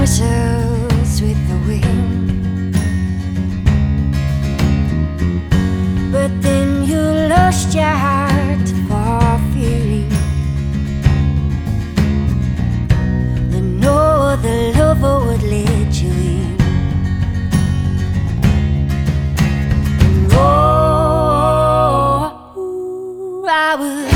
castles with the wind, but then you lost your heart for fearing that no other lover would let you in. And oh, I would